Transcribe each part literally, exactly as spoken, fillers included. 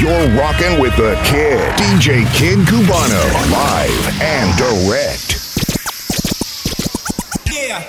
You're rocking with the Kid, D J Kid Cubano, live and direct. Yeah.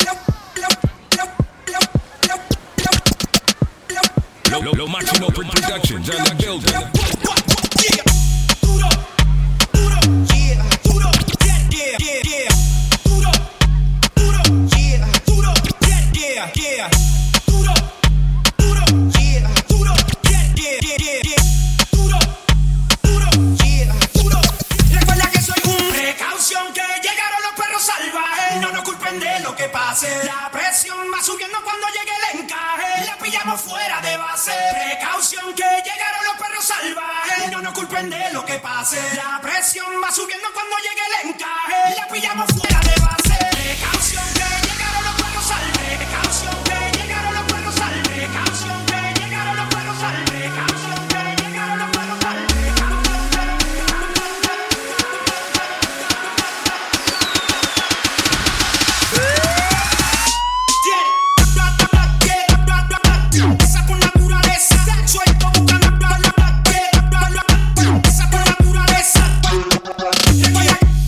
Lo, lo, lo Máximo Productions on the building. Yeah. Duro, duro, yeah, duro, yeah, yeah, yeah, yeah. Duro, duro, yeah, duro, yeah, yeah, yeah. Duro, duro, yeah, duro, yeah, yeah, yeah, yeah. Duro, duro, yeah, duro. Recuerda que soy un precaución, que llegaron los perros salvajes. No nos culpen de lo que pase. La presión va subiendo cuando llegue el encaje. La pillamos fuera de base. Precaución, que llegaron los perros salvajes. No nos culpen de lo que pase. La presión va subiendo cuando llegue el encaje. La pillamos fuera de base. Precaución, que llegaron los perros salvajes. Precaución, que llegaron los perros salvajes. Precaución, que llegaron los perros salvajes. Precaución, que llegaron los perros salvajes. Suelto buscando esa por la naturaleza.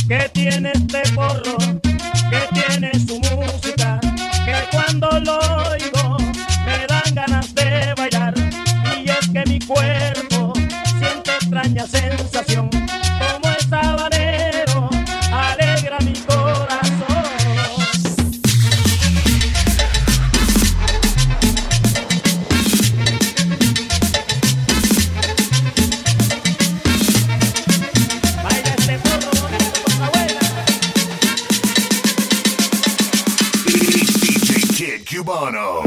que tiene este porro, que tiene su música, que cuando lo oigo me dan ganas de bailar. Y es que mi cuerpo siente extraña sensación, como el sabanero alegra mi corazón. Baila este porro bonito, cosa buena. D J Kid Cubano.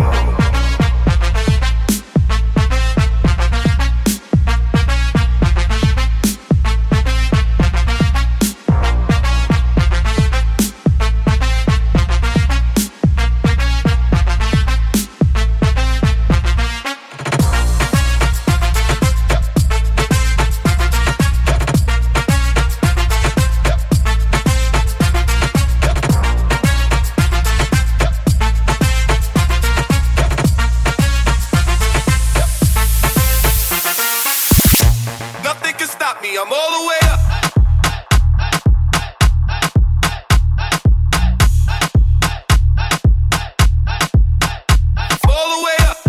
I'm all the way up. All the way up.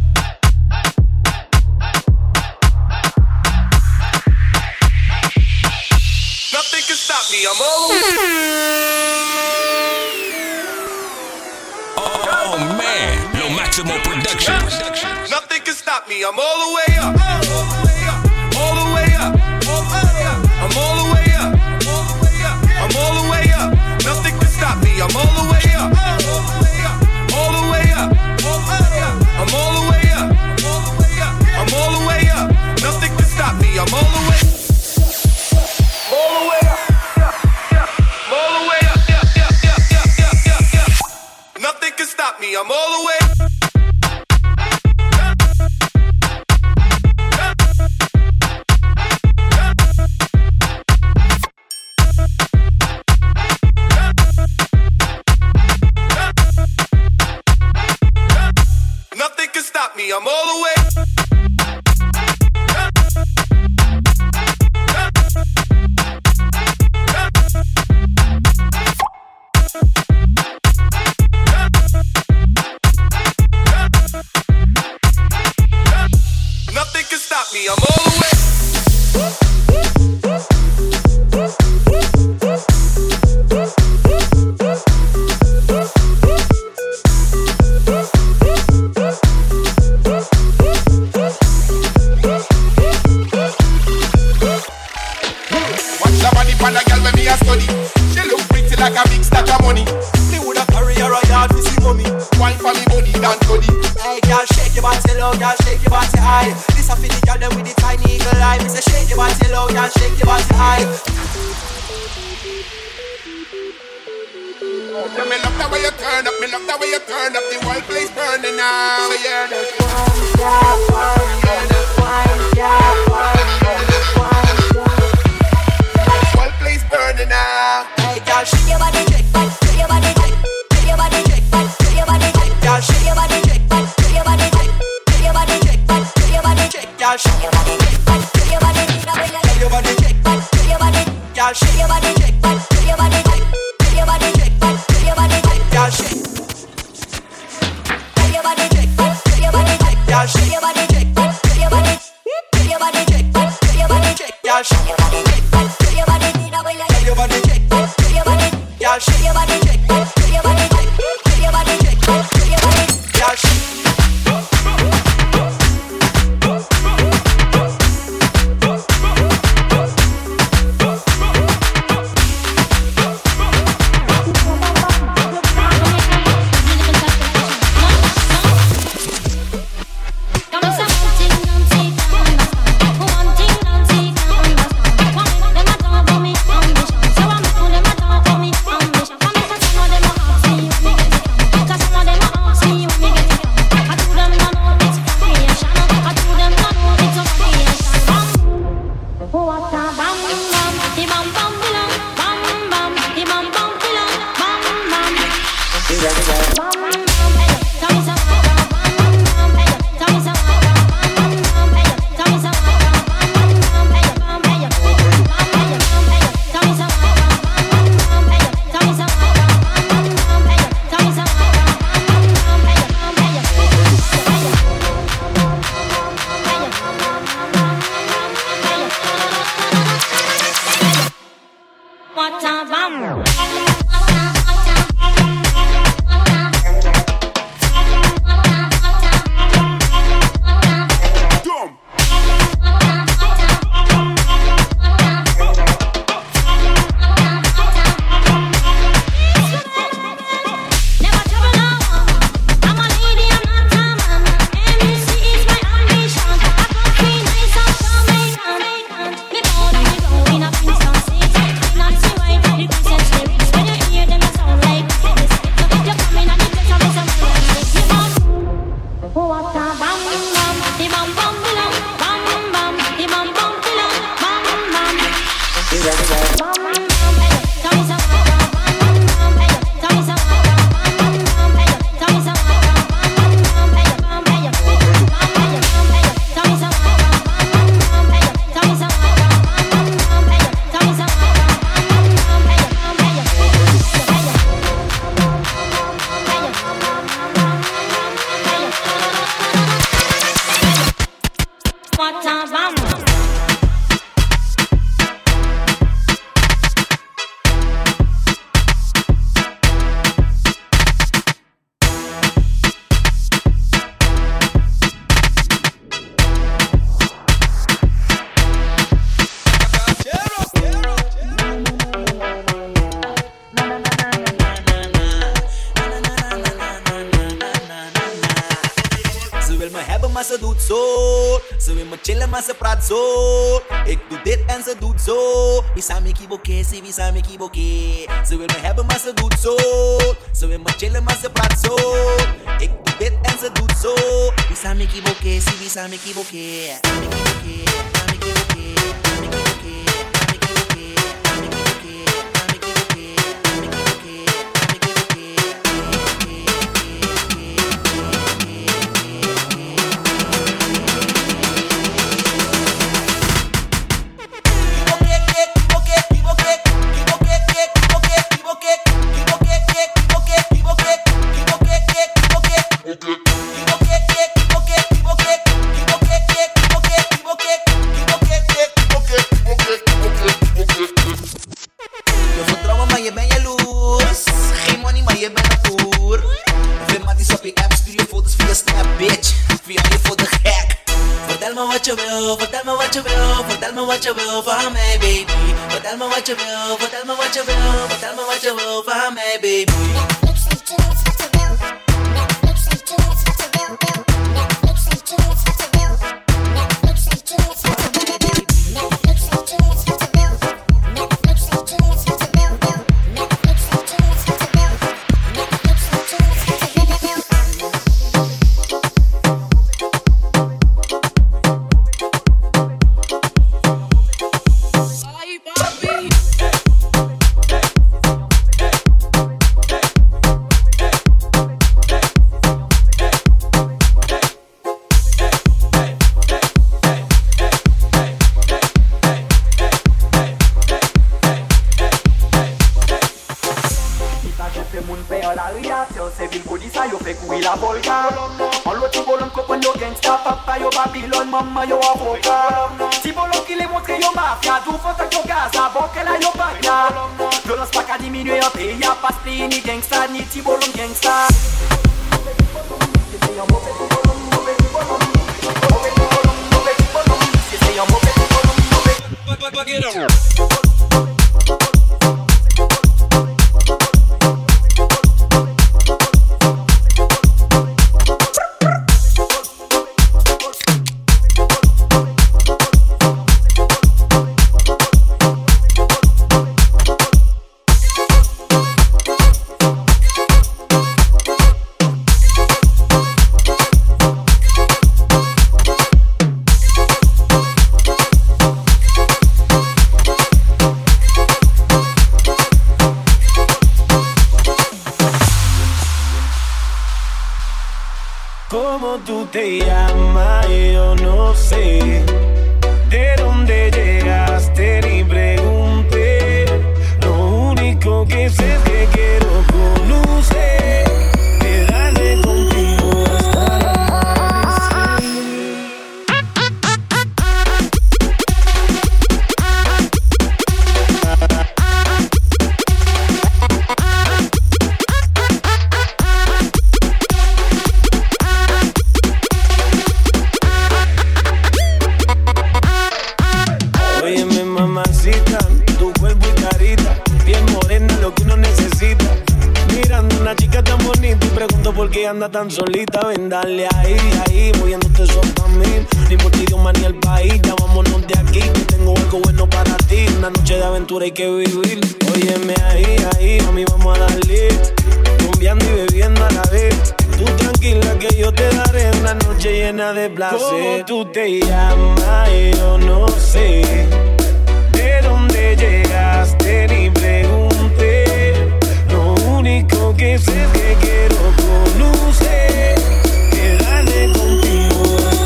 Nothing can stop me. I'm all the way up. Oh man, Lo Maximo Productions. Nothing can stop me. I'm all the way up. All the way up. All the way up. I'm all the way up. I'm all the way up. Nothing can stop me. I'm all the way up. All the way up. I'm all the way up. I'm all the way up. Nothing can stop me. I'm all the way. All the way up. All the way up. Nothing can stop me. I'm all the way. Nothing can stop me. I'm all the way. Nothing can stop me. I'm all the way. Like a big stack of money. Me woulda carry her a yard to see mommy. Wine for me body than body. Hey girl, shake your body low, girl, shake your body high. This a for the girl them with the tiny eagle eye. Me say shake your body low, girl, shake your body high. Yeah, me love the way you turn up, me love the way you turn up. The whole place burning now. So yeah, that's wine, yeah, wine, yeah, that's wine, yeah, wine, yeah, that's wine, yeah. The whole place burning now. Girl, shake your body, shake, shake your body, shake, shake your body, shake, shake your body, shake. Girl, shake your body, shake, shake your body, shake, shake your body, shake, shake your body, shake. Girl, shake your body, shake, shake your body, shake your body, shake, shake your body. Girl, shake your body, shake, shake your body, shake, shake your body, shake, shake your body, shake. Girl, shake, shake your body, shake, shake your body, shake. Girl, shake your body, shake, shake your body, shake your body, shake, shake your body, shake. Girl, shake your body, shake, shake your body, shake your body, shake. Girl, shake your body, shake, shake your body, shake, shake your body, shake, shake your body, girl, shake. Wie zou me equivoquer, zie wie zou me equivoquer. Ze wil me hebben, maar ze doet zo. Ze wil me chillen, maar ze praat zo. Ik doe dit en ze doet zo. Wie zou me equivoquer, zie wie zou me equivoquer. Me equivoquer, me equivoquer, me equivoquer, me equivoquer, me equivoquer, me equivoquer, me equivoquer, what you will for me, baby. But tell me what you will, but tell me what you will, but tell me what you will for me, baby. Netflix and chill, that's what you will. Netflix and chill, that's what you will. Netflix and chill, that's what you will. Netflix and chill, that's what you will. Netflix and chill, that's what you will. Netflix and chill, that's what you will. Netflix and chill, that's what you will. Netflix and chill, that's what you will. Mamma yo a boca. Si bolon ki le montre yo mafia, tout faut que yo gaza, bon que la yo bagna. Violence pas qu'à diminuer un pays, y'a pas split ni gangsta, ni ti bolon gangsta. ¿Cómo tú te llamas? Yo no sé. ¿De dónde llegaste? Ni pregunté. Lo único que sé es que quiero conocer. Quedarme contigo hasta el amanecer. que anda tan solita, ven dale ahí, ahí, moviéndote eso pa' mí. Ni por tu idioma ni el país, ya vámonos de aquí, que tengo algo bueno para ti. Una noche de aventura hay que vivir. Óyeme ahí, ahí, mami, vamos a darle. Rumbeando y bebiendo a la vez. Tú tranquila que yo te daré una noche llena de placer. ¿Cómo tú te llamas? Yo no sé. ¿De dónde llegaste? Ni pregunté. Lo único que sé es que quiero conocer. Quedarme contigo.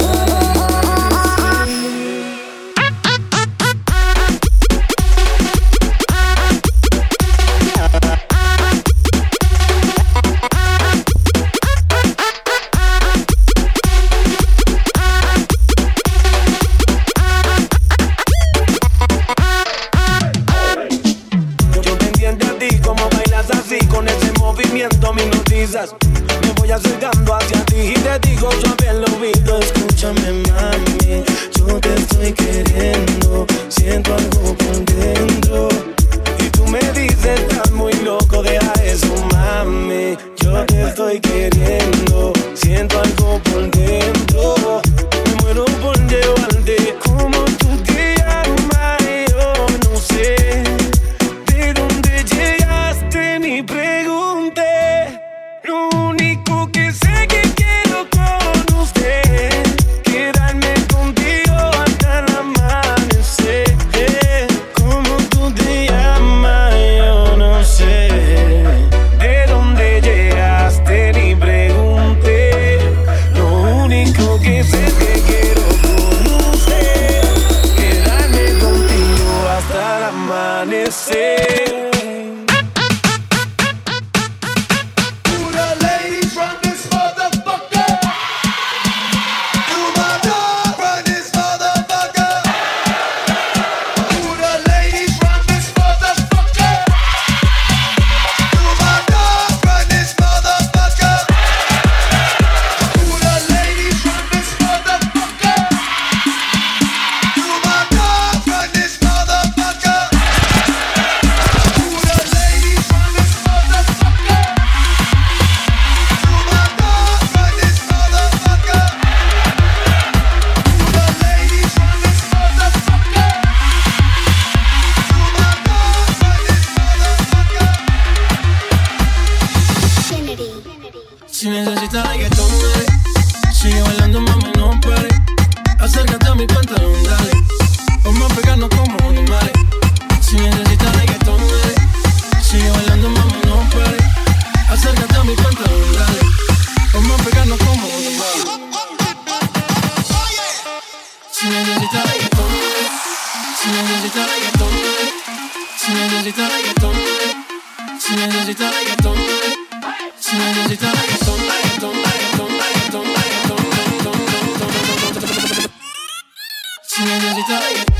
Me noticias, me voy acercando hacia ti y te digo suave al oído. Escúchame mami, yo te estoy queriendo, siento algo por dentro. Y tú me dices, estás muy loco, deja eso mami. Yo te estoy queriendo, siento algo por dentro. Me muero por llevarte. Como tú te llamas, yo no sé. De dónde llegaste ni pregunté. Lo único que sé que quiero con usted, quedarme contigo hasta el amanecer. ¿Cómo tú te llamas? Yo no sé. ¿De dónde llegaste? Ni pregunté. Lo único que sé es que quiero con usted, quedarme contigo hasta el amanecer. Si necesitas reggaetón, dale. Sigue bailando, mami, no pare. Acércate a mi pantalón, dale. Vamos a pegarnos como animales. Si necesitas reggaetón, dale. Sigue bailando, mami, no pare. Acércate a mi pantalón, dale. Vamos a pegarnos como animales. Si necesitas reggaetón, dale. Si necesitas reggaetón, dale. Si necesitas reggaetón, dale. Si necesitas reggaetón, dale. Si necesitas reggaetón, reggaetón, reggaetón, reggaetón, reggaetón, reggaetón, reggaetón. Si necesitas reggaetón.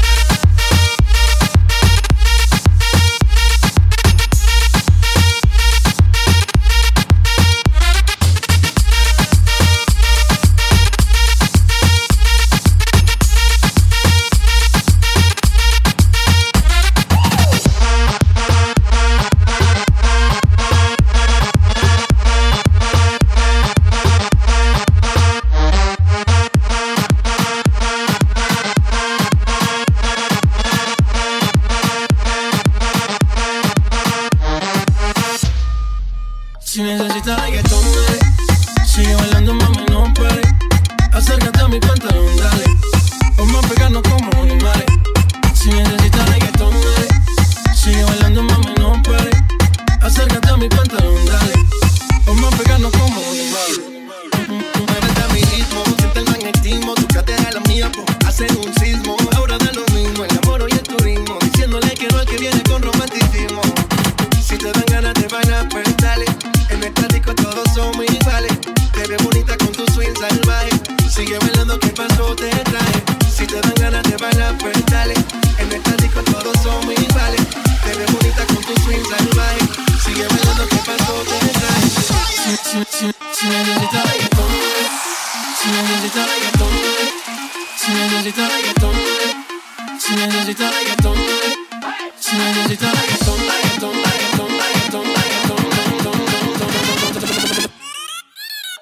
Si necesitas reggaetón, dale. Sigue bailando, mami, no pare. Acércate a mi pantalón, dale. Vamos a pegarnos como animales. Si necesitas reggaetón, dale. Sigue bailando, mami, no pare. Acércate a mi pantalón, dale. Vamos a pegarnos como animales. Muévete a mi ritmo, siente el magnetismo. Tu cadera es la mía, pues hacen un sismo. Ahora da lo mismo, el amor y el turismo. Diciéndole que no el que viene con romanticismo. Si te dan ganas de bailar, pues dale. En el disco todos somos iguales. Te ves bonita con tu swing salvaje. Sigue bailando, ¿qué pasó? Te trae. Si te dan ganas de bailar, pues dale. En el disco todos somos iguales. Te ves bonita con tu swing salvaje. Sigue bailando, ¿qué pasó? Te trae. Si, si, si, si necesitas reggaetón, si necesitas reggaetón, si necesitas reggaetón, si necesitas reggaetón, si necesitas reggaetón, reggaetón, reggaetón, reggaetón, reggaetón.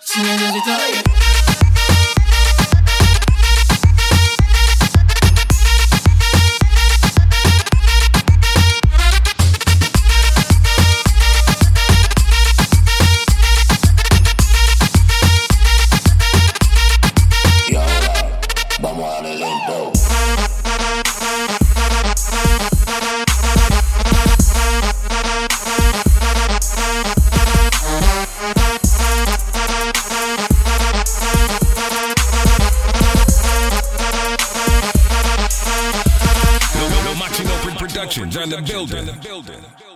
Productions on the building.